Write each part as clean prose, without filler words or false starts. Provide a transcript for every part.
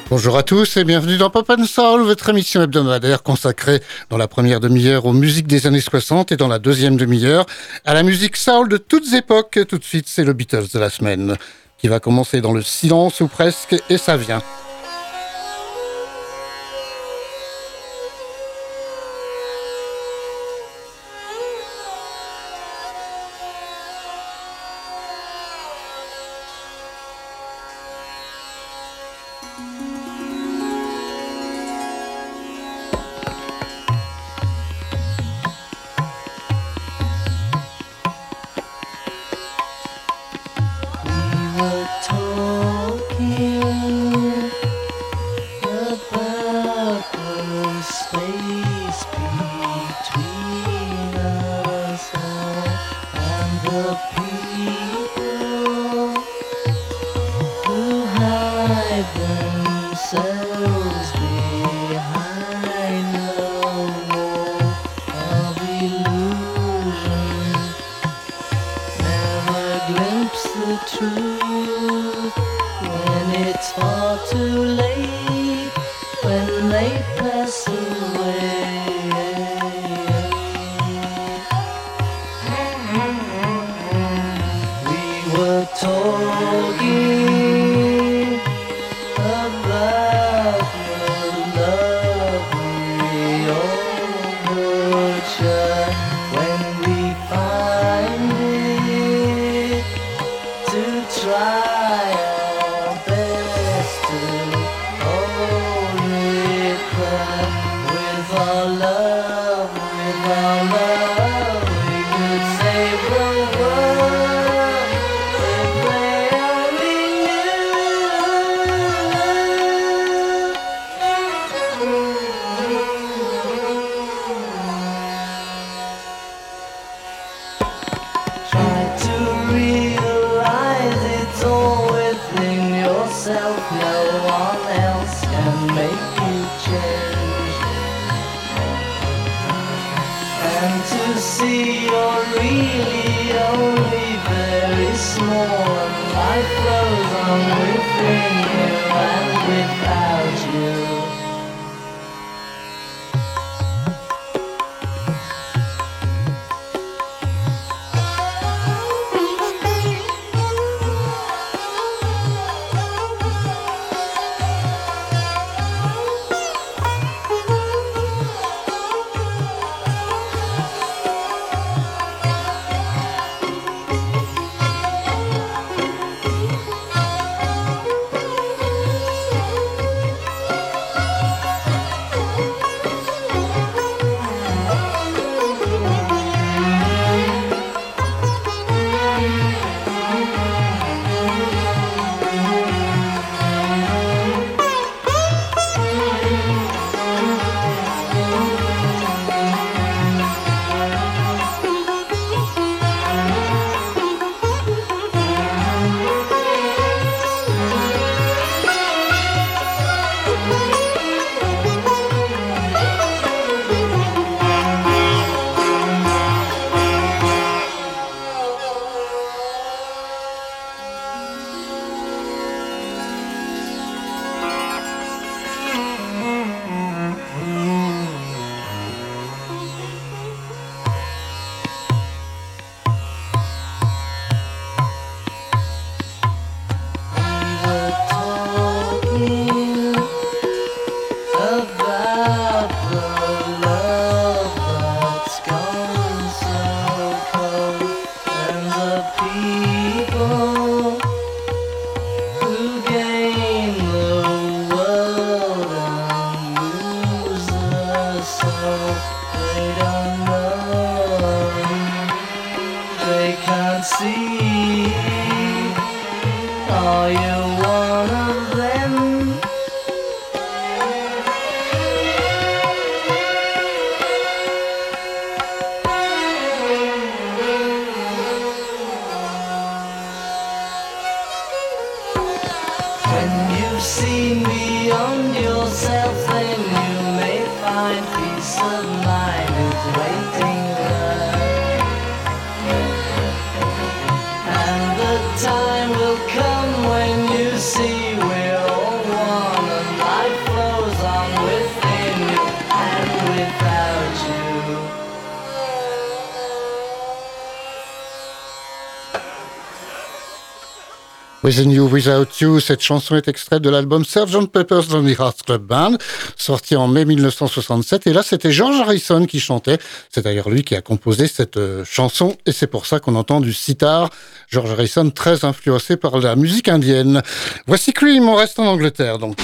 Bonjour à tous et bienvenue dans Pop & Soul, votre émission hebdomadaire consacrée dans la première demi-heure aux musiques des années 60 et dans la deuxième demi-heure à la musique soul de toutes époques. Tout de suite, c'est le Beatles de la semaine qui va commencer dans le silence ou presque, et ça vient. Within You, Without You, cette chanson est extraite de l'album Sgt. Pepper's Lonely Hearts Club Band, sorti en mai 1967. Et là, c'était George Harrison qui chantait. C'est d'ailleurs lui qui a composé cette chanson et c'est pour ça qu'on entend du sitar. George Harrison, très influencé par la musique indienne. Voici Cream, on reste en Angleterre donc.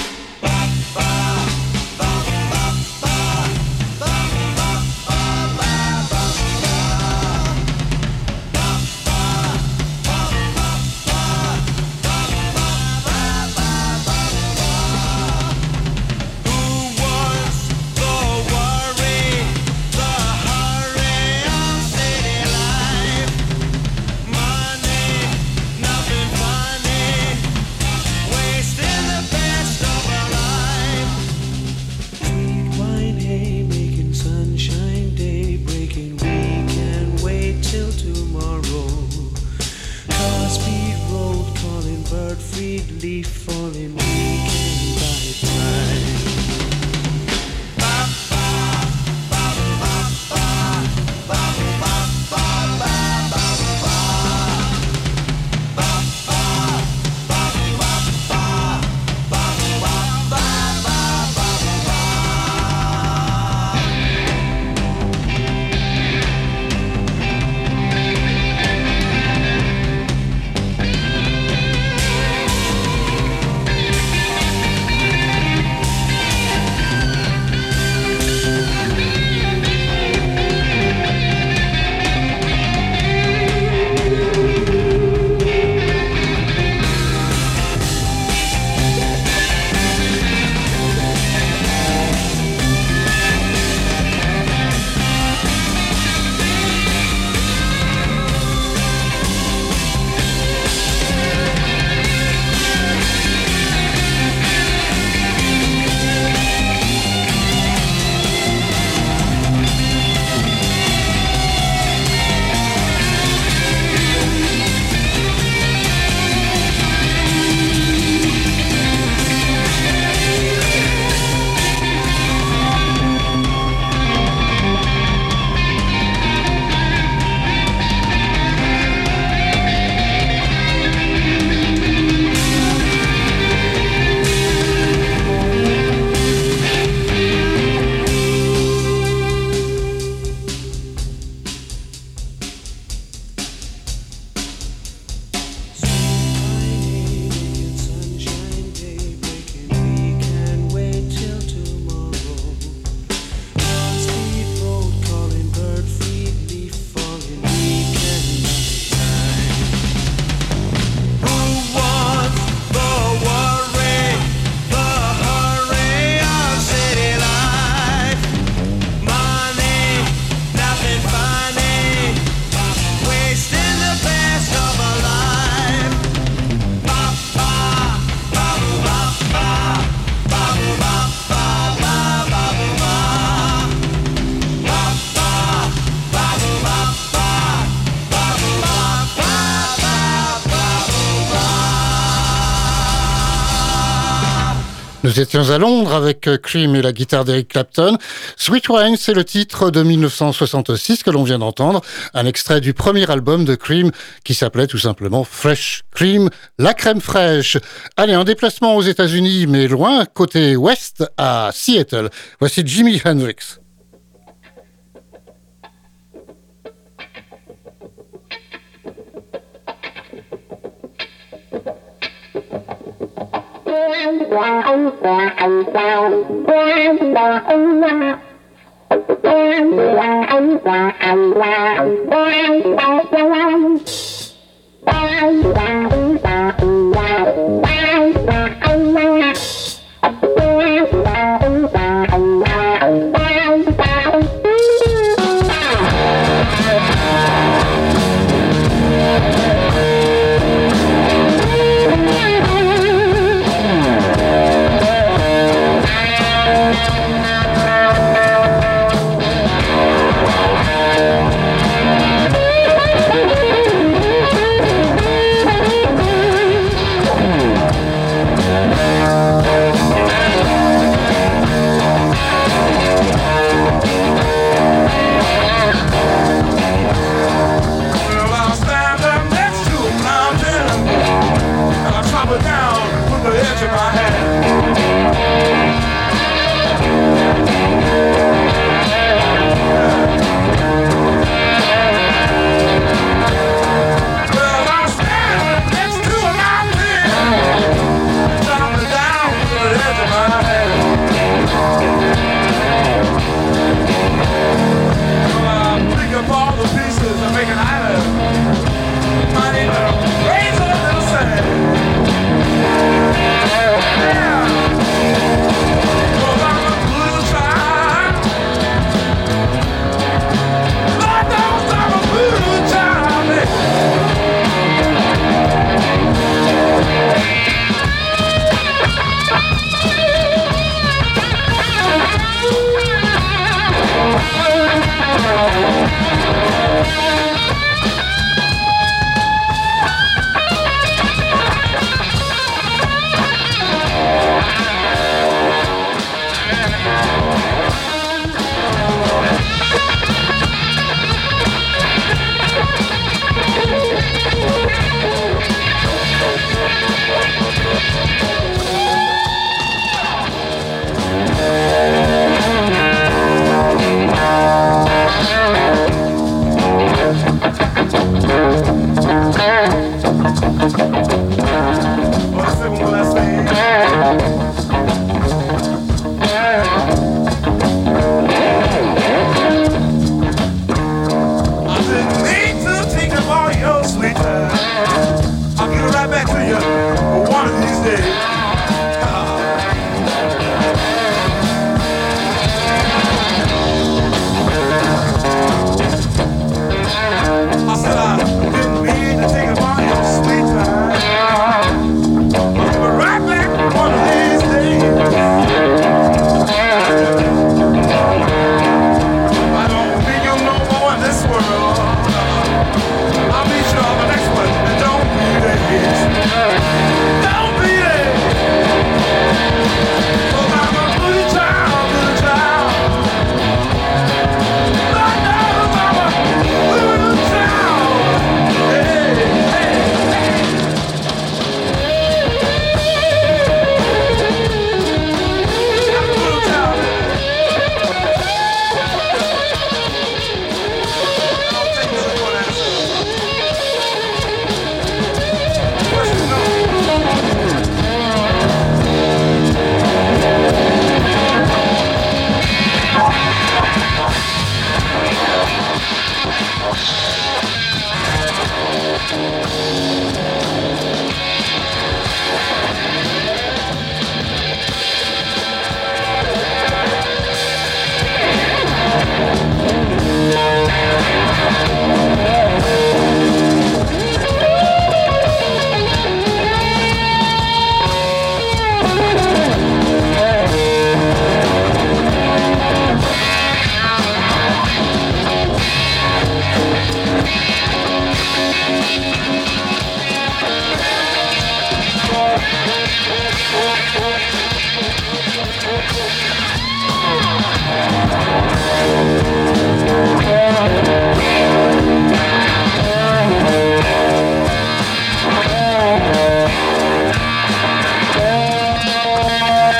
Nous étions à Londres avec Cream et la guitare d'Eric Clapton. Sweet Wine, c'est le titre de 1966 que l'on vient d'entendre, un extrait du premier album de Cream qui s'appelait tout simplement Fresh Cream, la crème fraîche. Allez, un déplacement aux États-Unis, mais loin, côté ouest, à Seattle. Voici Jimi Hendrix.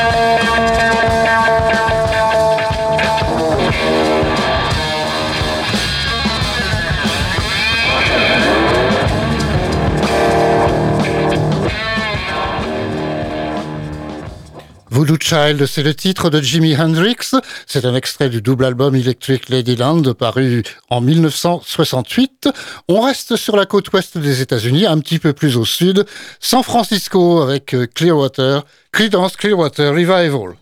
Voodoo Child, c'est le titre de Jimi Hendrix. C'est un extrait du double album Electric Ladyland paru en 1968. On reste sur la côte ouest des États-Unis, un petit peu plus au sud, San Francisco avec Clearwater, Creedence Clearwater Revival.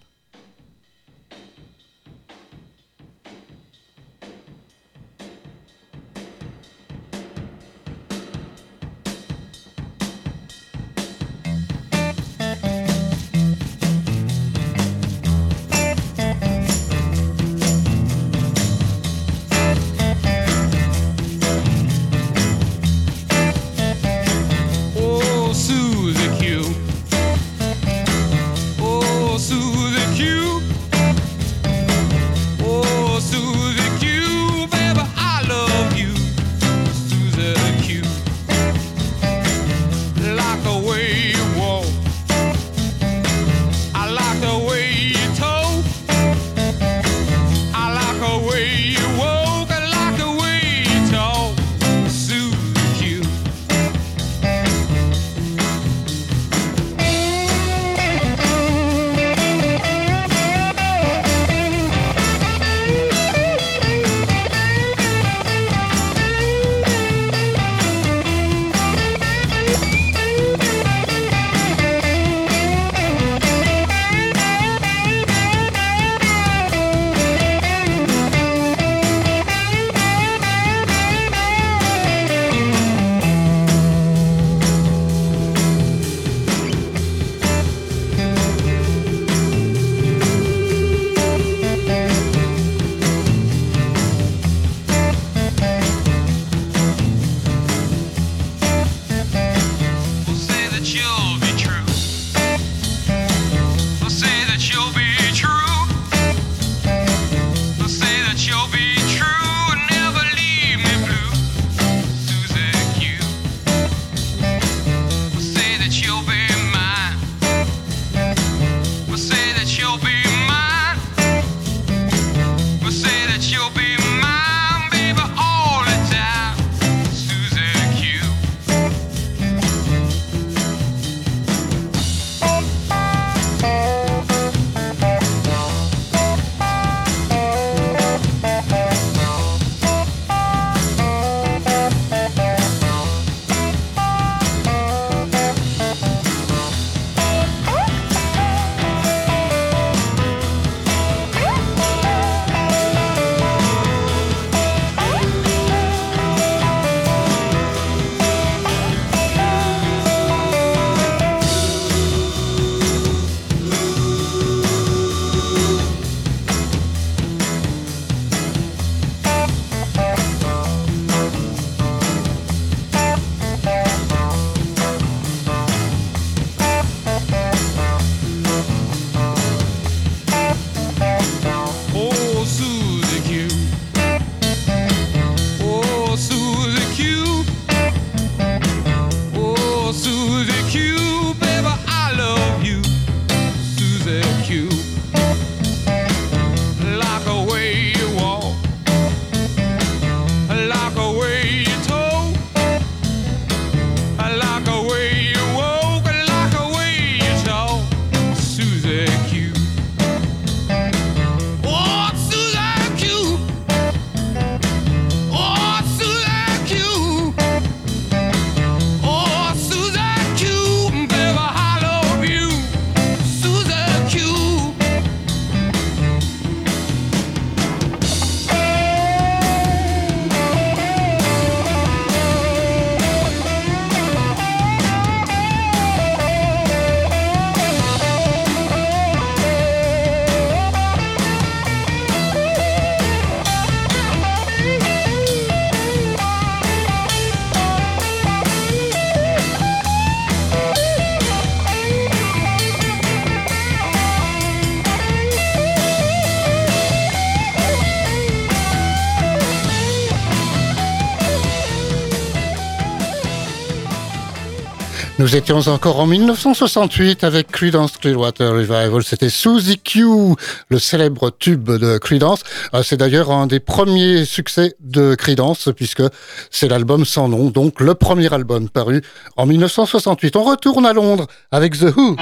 Nous étions encore en 1968 avec Creedence Clearwater Revival. C'était Suzy Q, le célèbre tube de Creedence. C'est d'ailleurs un des premiers succès de Creedence puisque c'est l'album sans nom, donc le premier album paru en 1968. On retourne à Londres avec The Who.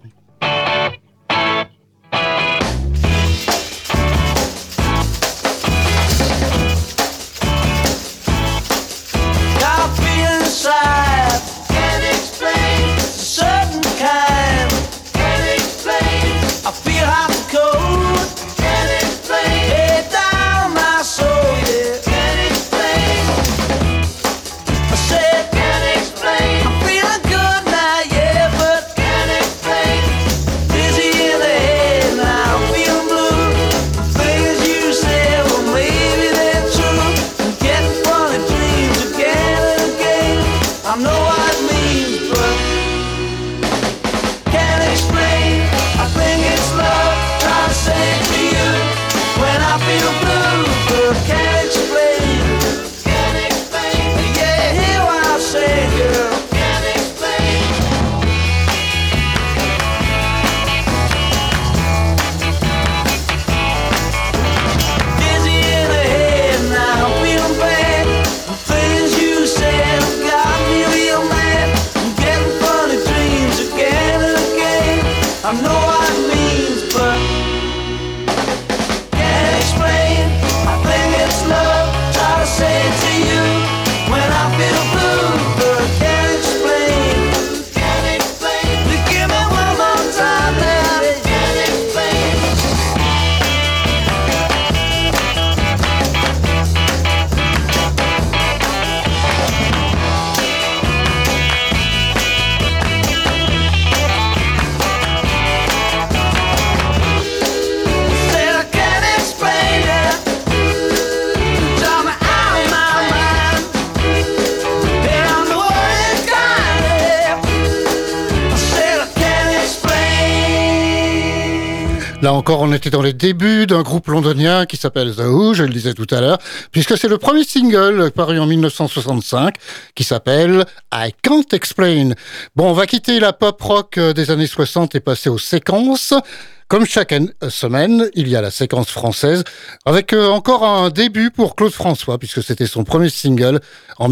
Là encore, on était dans les débuts d'un groupe londonien qui s'appelle The Who, je le disais tout à l'heure, puisque c'est le premier single paru en 1965 qui s'appelle I Can't Explain. Bon, on va quitter la pop rock des années 60 et passer aux séquences. Comme chaque semaine, il y a la séquence française, avec encore un début pour Claude François, puisque c'était son premier single en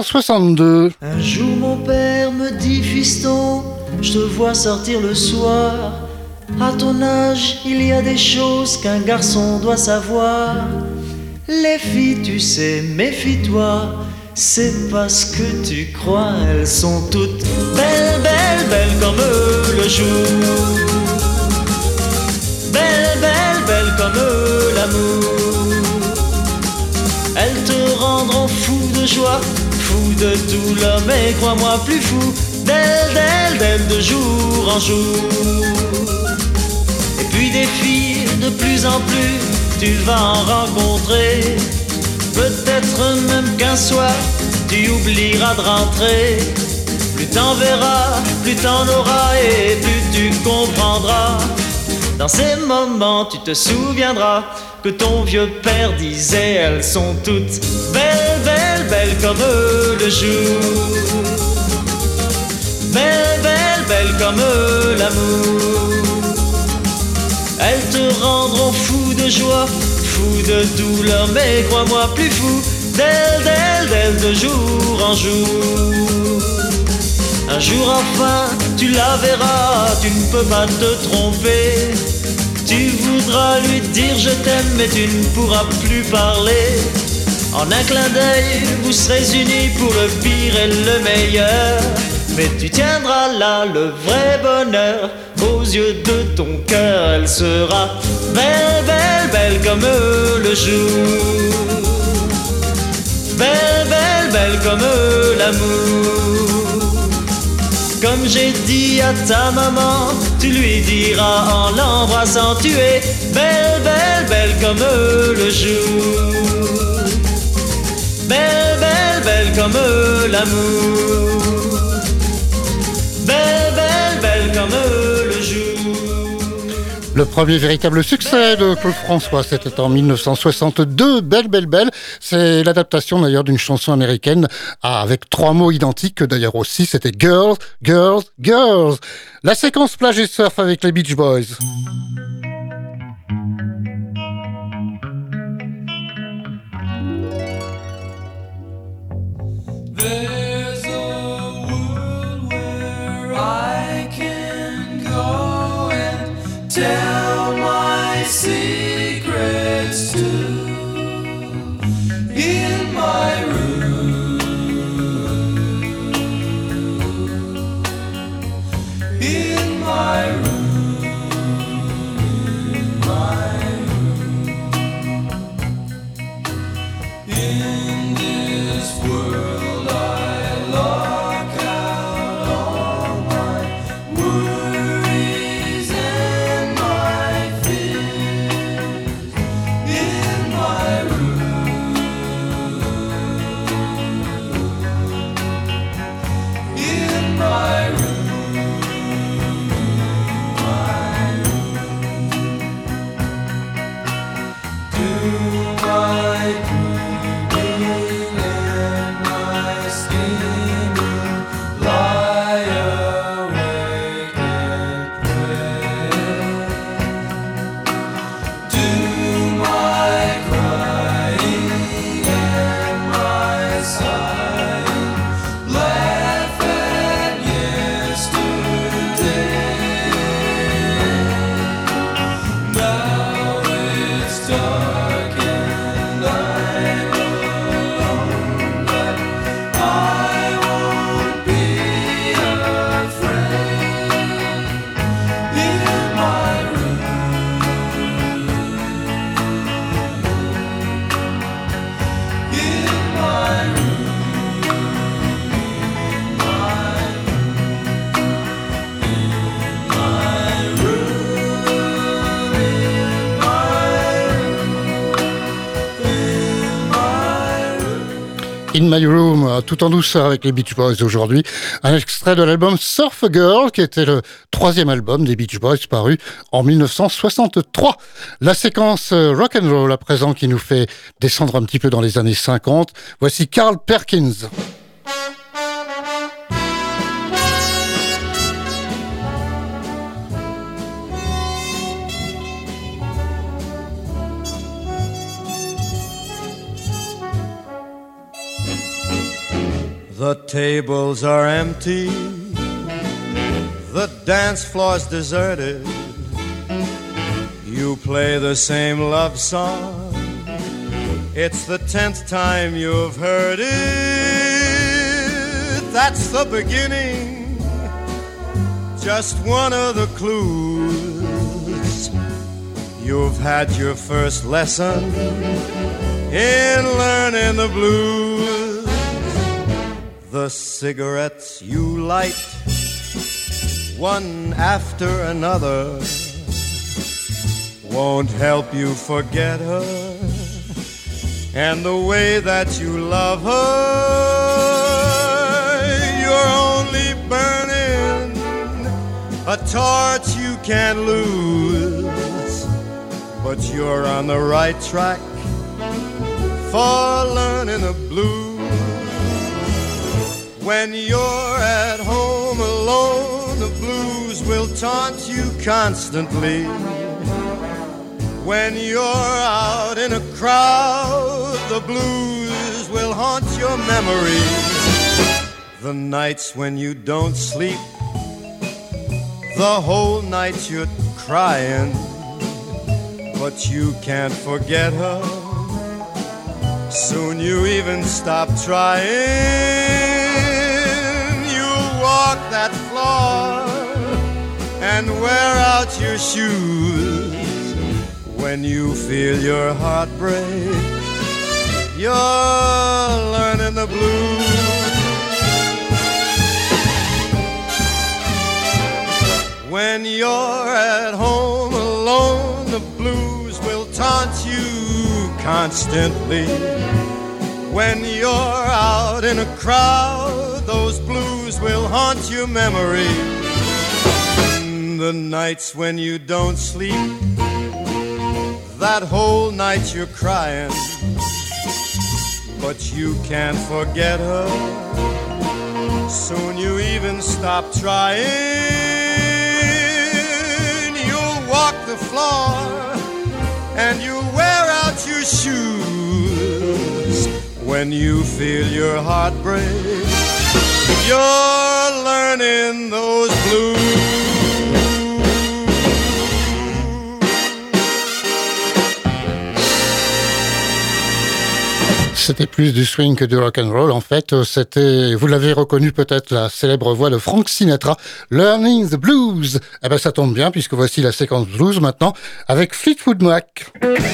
1962. Un jour mon père me dit, fiston, je te vois sortir le soir. À ton âge, il y a des choses qu'un garçon doit savoir. Les filles, tu sais, méfie-toi, c'est pas ce que tu crois. Elles sont toutes belles, belles, belles comme le jour. Belle, belle, belle comme l'amour. Elles te rendront fou de joie, fou de douleur, mais crois-moi plus fou d'elles, d'elles, d'elles de jour en jour. Et puis des filles de plus en plus, tu vas en rencontrer. Peut-être même qu'un soir, tu oublieras de rentrer. Plus t'en verras, plus t'en auras et plus tu comprendras. Dans ces moments, tu te souviendras que ton vieux père disait, elles sont toutes belles, belles, belles comme le jour. Belles, belles, belles comme l'amour. Elles te rendront fou de joie, fou de douleur, mais crois-moi plus fou d'elles, d'elles, d'elles de jour en jour. Un jour enfin, tu la verras, tu ne peux pas te tromper. Tu voudras lui dire je t'aime, mais tu ne pourras plus parler. En un clin d'œil, vous serez unis pour le pire et le meilleur. Mais tu tiendras là le vrai bonheur aux yeux de ton cœur. Elle sera belle, belle, belle comme le jour. Belle, belle, belle comme l'amour. Comme j'ai dit à ta maman, tu lui diras en l'embrassant, tu es belle, belle, belle comme le jour. Belle, belle, belle comme l'amour. Belle, belle, belle comme le jour. Le premier véritable succès de Claude François, c'était en 1962, Belle, Belle, Belle. C'est l'adaptation d'ailleurs d'une chanson américaine avec 3 mots identiques, d'ailleurs aussi, c'était Girls, Girls, Girls. La séquence plage et surf avec les Beach Boys. There's a world where I can go and tell my secrets to in my room, in my room, in my room, in this world. In My Room, tout en douceur avec les Beach Boys aujourd'hui. Un extrait de l'album Surf Girl, qui était le 3e album des Beach Boys paru en 1963. La séquence rock and roll à présent qui nous fait descendre un petit peu dans les années 50. Voici Carl Perkins. The tables are empty, the dance floor's deserted. You play the same love song, it's the 10th time you've heard it. That's the beginning, just one of the clues. You've had your first lesson in learning the blues. The cigarettes you light, one after another, won't help you forget her and the way that you love her. You're only burning a torch you can't lose, but you're on the right track for learning the blues. When you're at home alone, the blues will taunt you constantly. When you're out in a crowd, the blues will haunt your memory. The nights when you don't sleep, the whole night you're crying, but you can't forget her. Soon you even stop trying. Walk that floor and wear out your shoes. When you feel your heart break, you're learning the blues. When you're at home alone, the blues will taunt you constantly. When you're out in a crowd, those blues will haunt your memory. the nights when you don't sleep, that whole night you're crying, but you can't forget her. Soon you even stop trying. You'll walk the floor and you'll wear out your shoes. When you feel your heart break, you're learning those blues. C'était plus du swing que du rock and roll. En fait, c'était, vous l'avez reconnu peut-être, la célèbre voix de Frank Sinatra, Learning the Blues. Eh ben, ça tombe bien puisque voici la séquence blues maintenant avec Fleetwood Mac.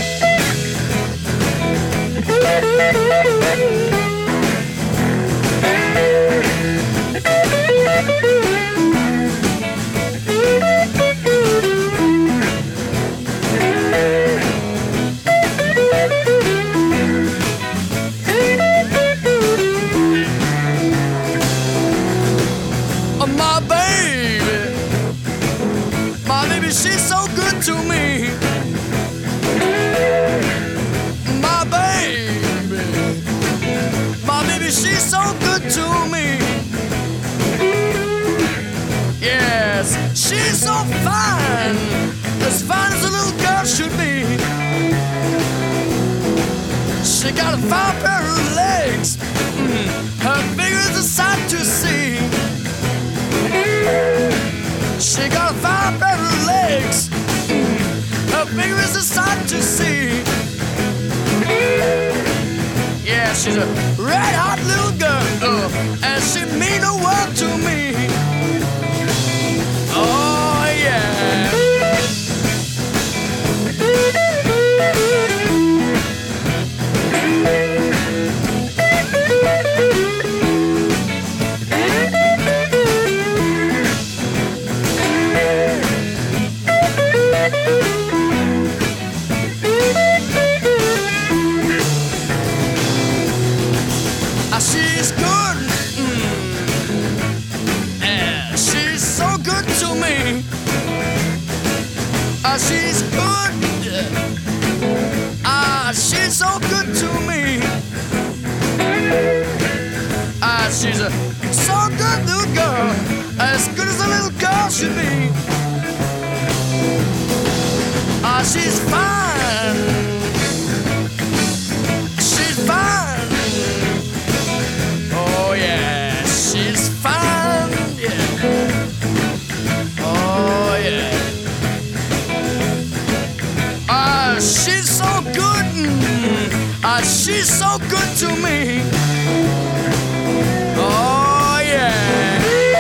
She's so good to me, my baby, she's so good to me. Yes, she's so fine as a little girl should be. She got a fine pair of legs, her figure's a sight to see. She got a fine pair of legs, her figure is a sight to see. Yeah, she's a red hot little girl, and she mean the world to me. Oh yeah. She's good, yeah, she's so good to me. She's good, she's so good to me. She's a so good little girl, as good as a little girl should be. She's fine, she's fine. Oh yeah, she's fine, yeah. Oh yeah. She's so good, she's so good to me. Oh yeah.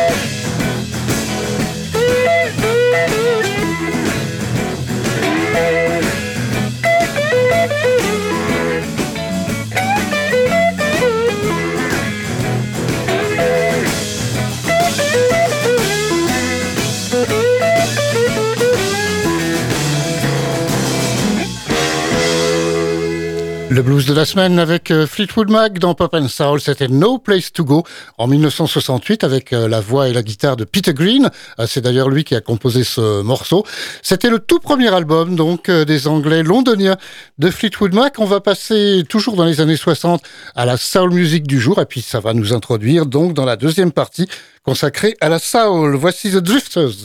Le blues de la semaine avec Fleetwood Mac dans Pop and Soul, c'était No Place to Go en 1968 avec la voix et la guitare de Peter Green. C'est d'ailleurs lui qui a composé ce morceau. C'était le tout premier album donc des Anglais londoniens de Fleetwood Mac. On va passer toujours dans les années 60 à la soul music du jour et puis ça va nous introduire donc dans la deuxième partie consacrée à la soul. Voici The Drifters.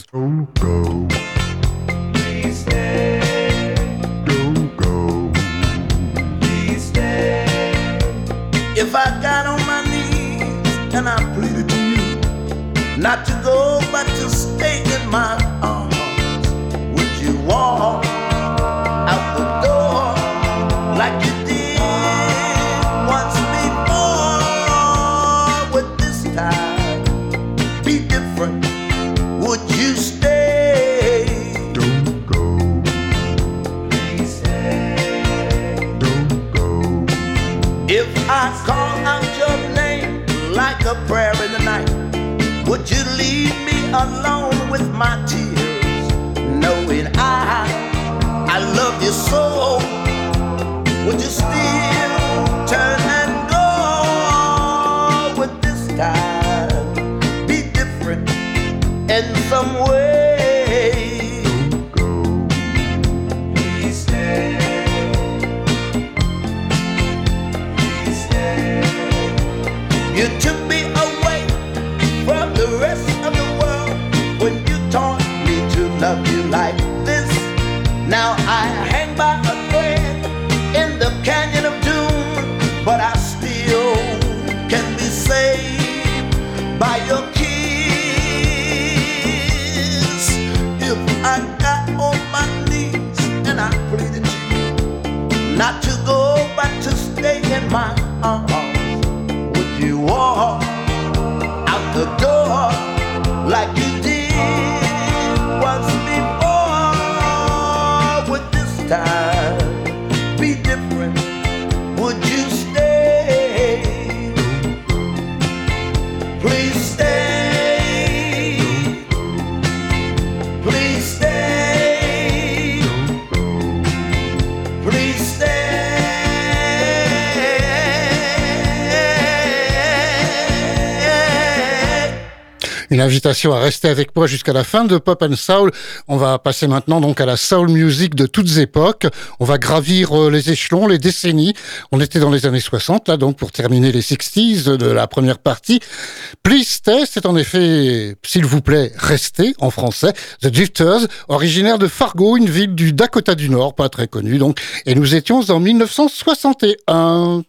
If I got on my knees and I pleaded to you not to go but to stay in my arms, would you walk out the door like you did once before? Would this time be different? Would you stay? Don't go. Please stay. Don't go. If I call out your name like a prayer in the night, would you leave me alone with my tears, knowing I love you so? Would you still turn and go? Would this time be different in some way? Now I hang by a thread in the canyon of doom, but I still can be saved by your kiss. If I got on my knees and I pleaded to you not to go but to stay in my arms, would you walk out the door like you did once before? Would this time be different? Would you stay? Please stay. Please stay. Please stay. Une invitation à rester avec moi jusqu'à la fin de Pop and Soul. On va passer maintenant donc à la soul music de toutes époques. On va gravir les échelons, les décennies. On était dans les années 60, là, donc pour terminer les 60s de la première partie. Please Stay, c'est en effet, s'il vous plaît, restez en français. The Drifters, originaire de Fargo, une ville du Dakota du Nord, pas très connue donc. Et nous étions en 1961.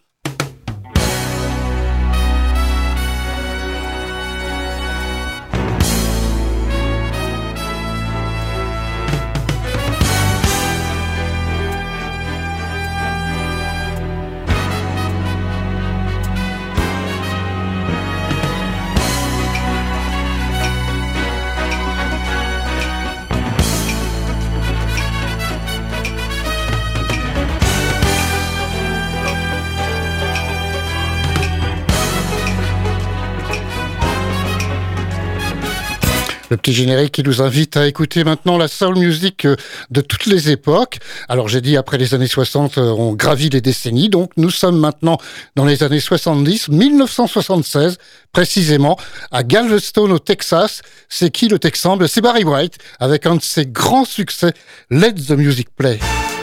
Le petit générique qui nous invite à écouter maintenant la soul music de toutes les époques. Alors j'ai dit après les années 60, on gravit les décennies, donc nous sommes maintenant dans les années 70, 1976 précisément, à Galveston au Texas. C'est qui le Texan? C'est Barry White, avec un de ses grands succès, Let the Music Play.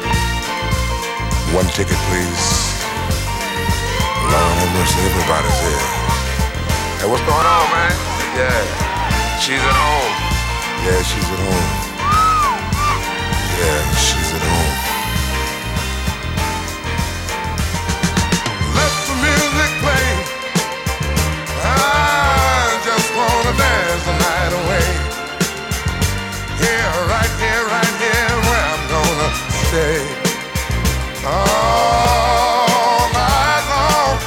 One ticket, please. Lord have mercy, everybody's here. Hey, what's going on, man? Yeah. She's at home. Yeah, she's at home. Yeah, she's at home. Let the music play. I just wanna dance the night away. Right here, where I'm gonna stay. All night long.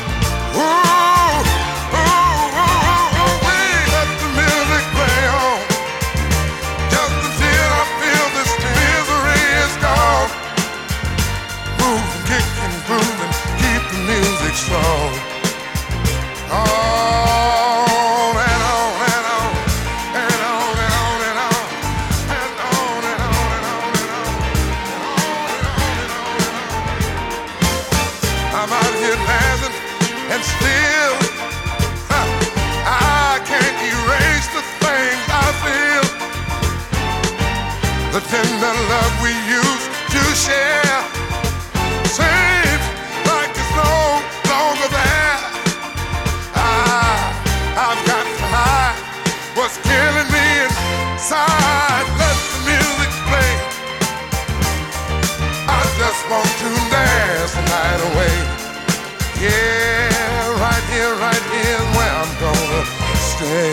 Let the music play on. Just until I feel this misery is gone. Move, kick and groove and keep the music strong. On and on and on and on and on and on and on and on and on and on. I'm out here dancing and still I can't erase the things I feel. The tender love we used to share seems like it's no longer there. I've got to hide what's killing me inside. Let the music play. I just want to dance the night away. Yeah, right here is where I'm gonna stay.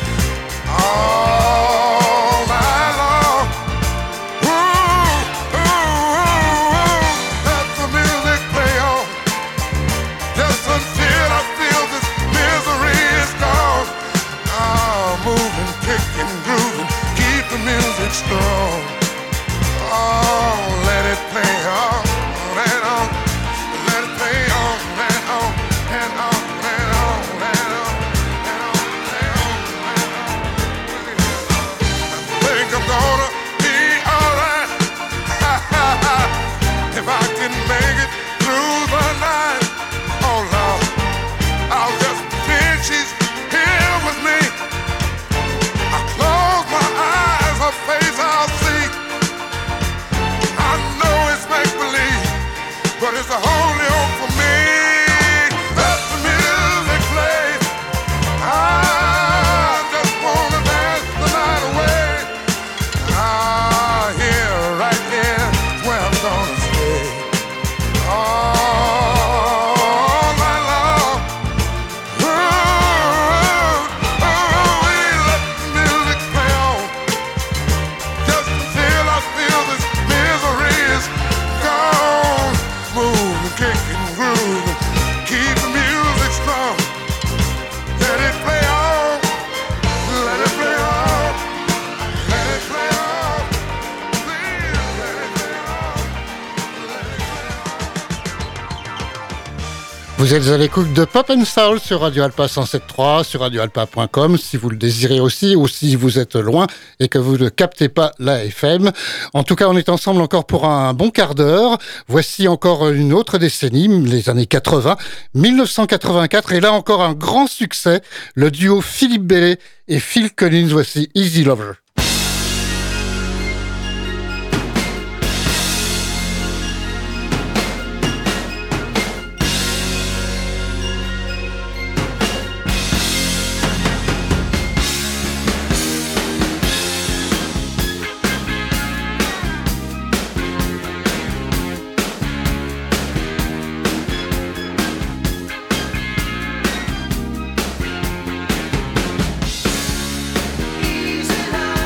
All night long. Ooh, ooh, ooh. Let the music play on. Just until I feel this misery is gone. Moving, kicking, grooving, keep the music strong. Oh, let it play on and on. Let it play on and on and on and on and on and on and on. Vous êtes à l'écoute de Pop and Soul sur Radio Alpa 107.3, sur radioalpa.com si vous le désirez aussi, ou si vous êtes loin et que vous ne captez pas la FM. En tout cas, on est ensemble encore pour un bon quart d'heure. Voici encore une autre décennie, les années 80, 1984, et là encore un grand succès, le duo Philippe Bellet et Phil Collins. Voici Easy Lover. Easy now.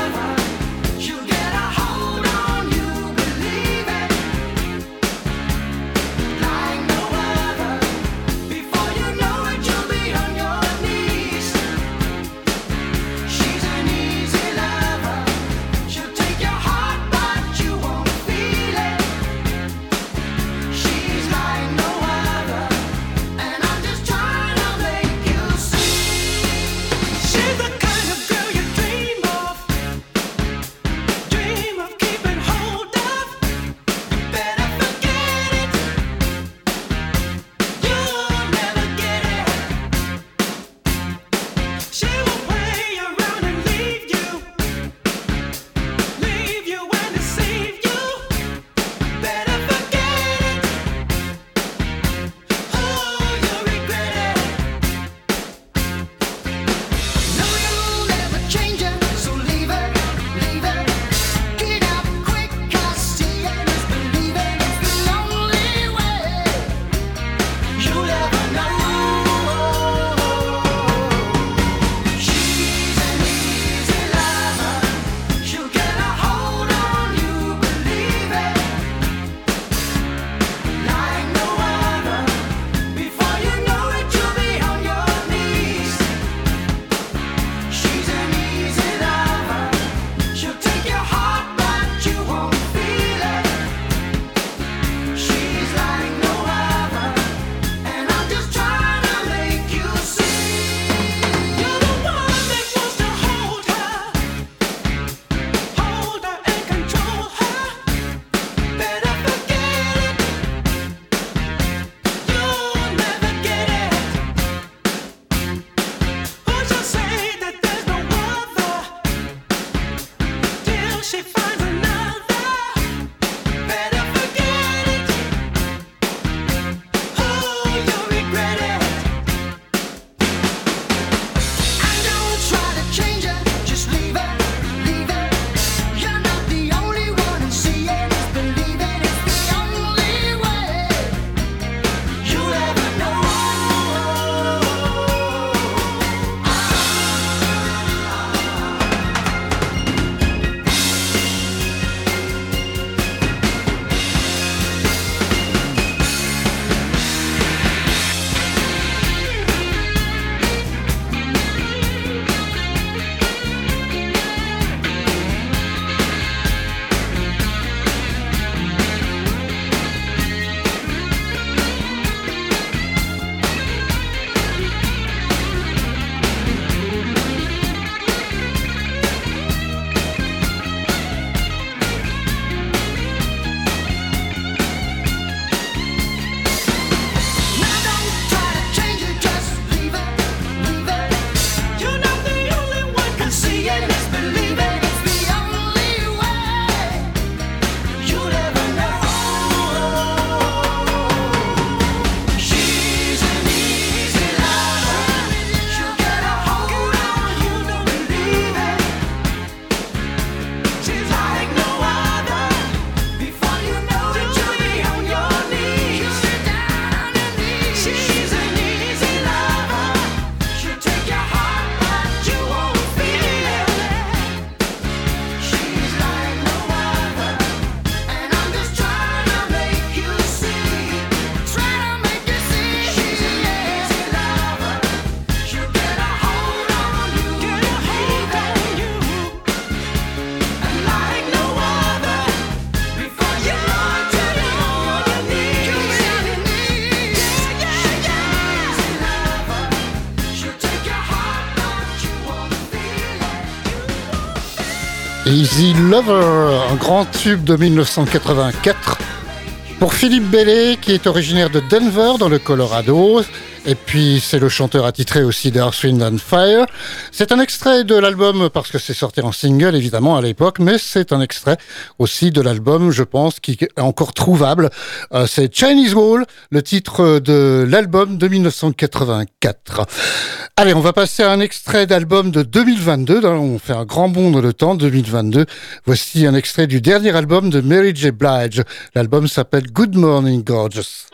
Easy Lover, un grand tube de 1984 pour Philippe Bailey, qui est originaire de Denver dans le Colorado. Et puis c'est le chanteur attitré aussi d'Earth, Wind and Fire. C'est un extrait de l'album, parce que c'est sorti en single évidemment à l'époque, mais c'est un extrait aussi de l'album, je pense, qui est encore trouvable. C'est Chinese Wall, le titre de l'album de 1984. Allez, on va passer à un extrait d'album de 2022. On fait un grand bond dans le temps, 2022. Voici un extrait du dernier album de Mary J. Blige. L'album s'appelle Good Morning Gorgeous.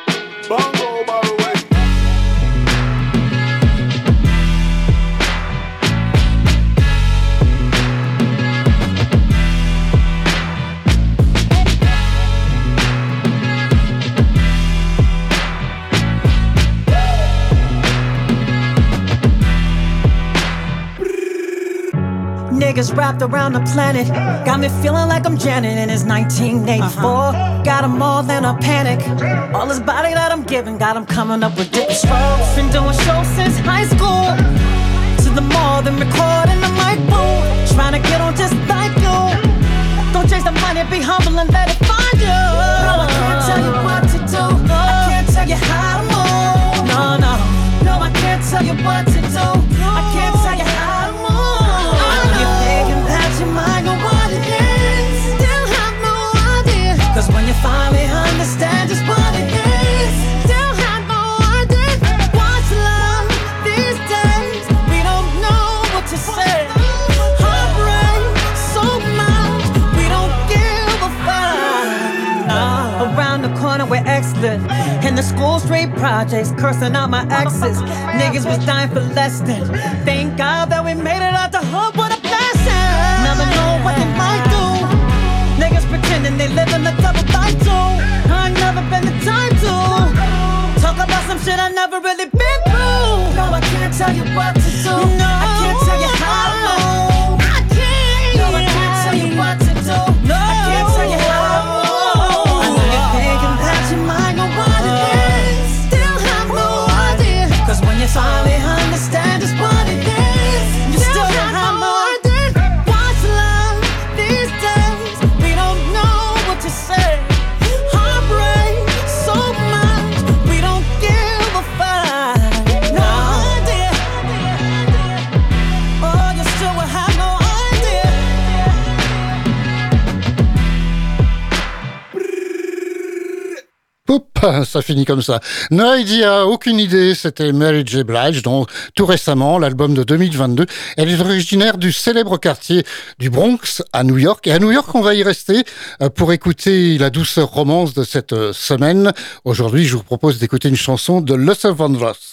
Niggas wrapped around the planet got me feeling like I'm Janet and it's 1984. Got them all in a panic. All this body that I'm giving got them coming up with different strokes. Been doing shows since high school. To the mall, then recording the mic boom. Trying to get on just like you. Don't chase the money, be humble and let it find you. No, I can't tell you what to do. I can't tell you how to move. No, no, no, I can't tell you what to do. I can't tell you how to move. You might know what it is, still have no idea. Cause when you finally understand just what it is, still have no idea. What's love these days? We don't know what to say. Heartbreak so much, we don't give a fuck. Around the corner where X live, in the school street projects, cursing out my exes. Niggas was dying for less than. Thank God that we made it out the hood with a blessing. Never know what they might do. Niggas pretending they live in a double life too. I ain't never been the time to talk about some shit I never really been through. No, I can't tell you what to do. No, I can't tell you how to move. I can't. No, I can't tell you what to do. No, I can't tell you how to move. I know you're thinking that you might know what it is, still have no idea. Cause when you finally understand just what it is, you still don't have no idea. Ça finit comme ça. No idea, aucune idée. C'était Mary J. Blige, dont tout récemment, l'album de 2022. Elle est originaire du célèbre quartier du Bronx à New York. Et à New York, on va y rester pour écouter la douceur romance de cette semaine. Aujourd'hui, je vous propose d'écouter une chanson de Luther Vandross.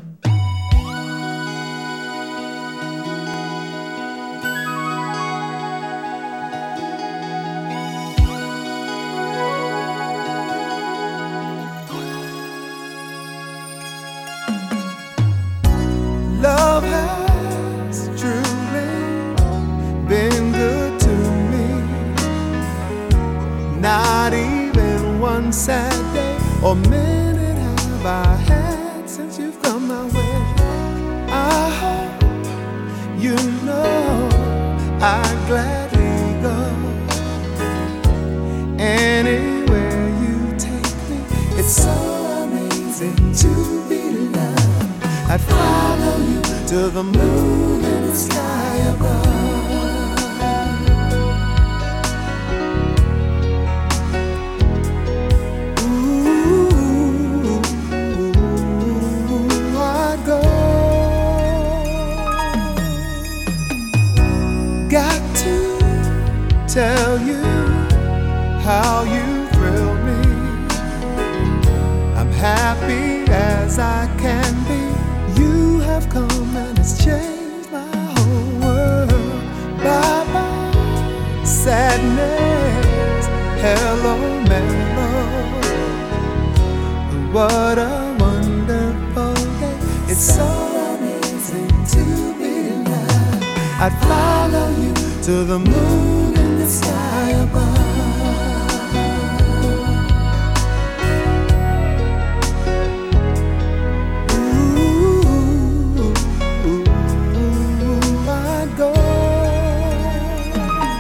Love has truly been good to me. Not even one sad day or minute have I had since you've come my way. I hope you know I'd gladly go anywhere you take me. It's so amazing to be loved. I'd follow you to the moon and the sky above. Ooh, I'd go. Got to tell you how you thrill me. I'm happy as I can be. You have come and it's changed my whole world. Bye-bye, sadness, hello, mellow. What a wonderful day. It's so amazing to be alive. I'd follow you to the moon and the sky above. I'd go.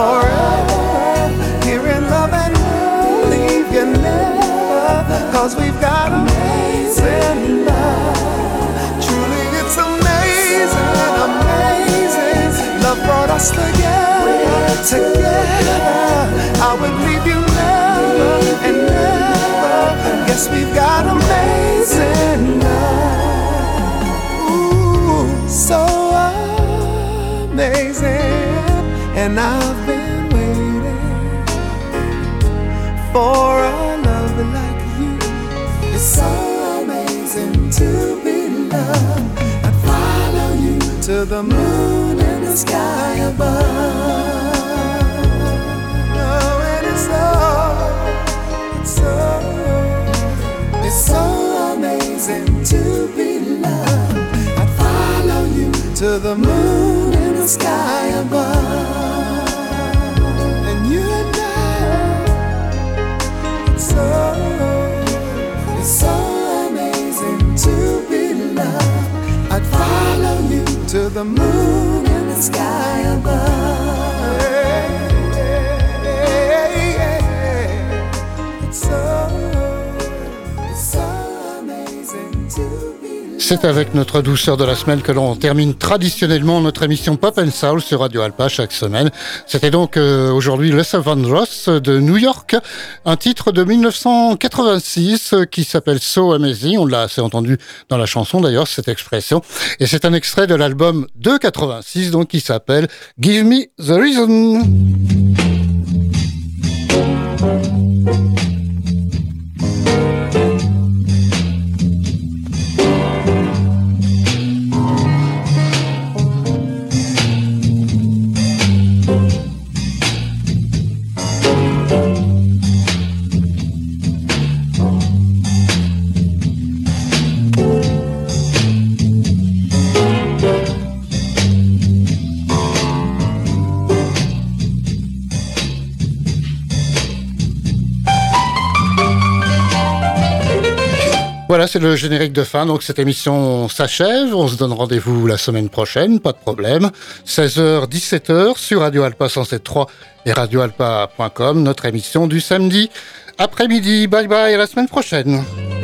forever. Here in love and we'll leave you never. Cause we've got amazing love. Truly it's amazing, amazing. Love brought us together, together. I would leave you never and never. Yes, we've got amazing love. Ooh, so amazing. And I've been waiting for a love like you. It's so amazing to be loved. I'd follow you to the moon and the sky above. Oh, and it's so amazing to be loved. I'd follow you to the moon and the sky above. And you and I, it's so amazing to be loved. I'd follow you to the moon and the sky above. C'est avec notre douceur de la semaine que l'on termine traditionnellement notre émission Pop and Soul sur Radio Alpa chaque semaine. C'était donc aujourd'hui Le Savant Ross de New York, un titre de 1986 qui s'appelle So Amazing. On l'a assez entendu dans la chanson d'ailleurs, cette expression. Et c'est un extrait de l'album de 86 donc qui s'appelle Give Me the Reason. Voilà, c'est le générique de fin, donc cette émission s'achève. On se donne rendez-vous la semaine prochaine, pas de problème. 16h, 17h sur Radio Alpa 107.3 et radioalpa.com, notre émission du samedi après-midi. Bye bye, à la semaine prochaine.